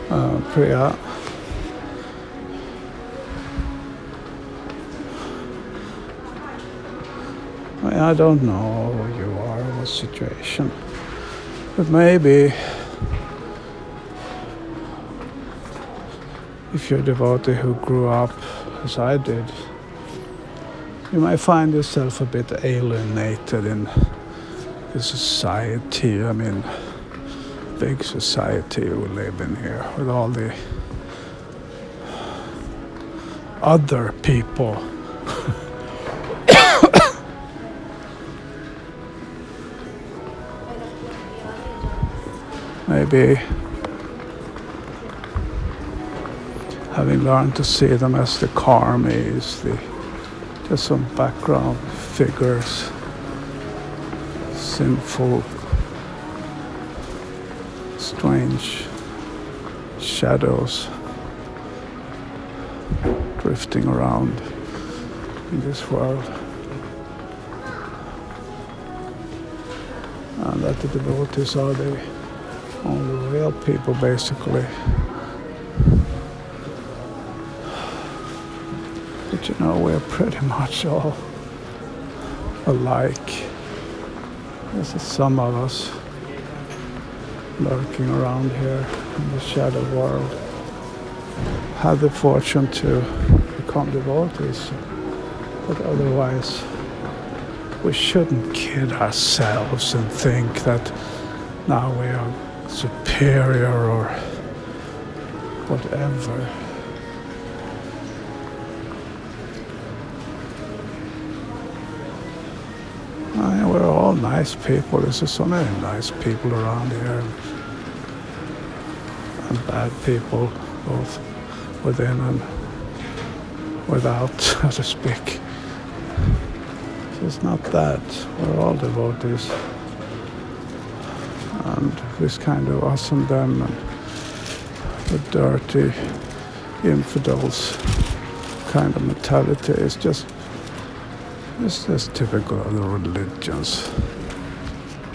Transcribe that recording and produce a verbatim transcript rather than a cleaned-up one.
uh, Priya. I don't know who you are, what situation, but maybe if you're a devotee who grew up as I did, you might find yourself a bit alienated in the society. I mean, big society we live in here with all the other people. Maybe having learned to see them as the karmis, the just some background figures, sinful, strange shadows drifting around in this world, and that the devotees are the only real people, basically. But you know, we're pretty much all alike. There's some of us lurking around here in the shadow world had the fortune to become devotees, but otherwise we shouldn't kid ourselves and think that now we are superior or whatever. I mean, we're all nice people. There's so many nice people around here, and bad people, both within and without, so to speak. So it's not that. We're all devotees. And this kind of us and them and the dirty infidels kind of mentality is just, it's just typical of the religions.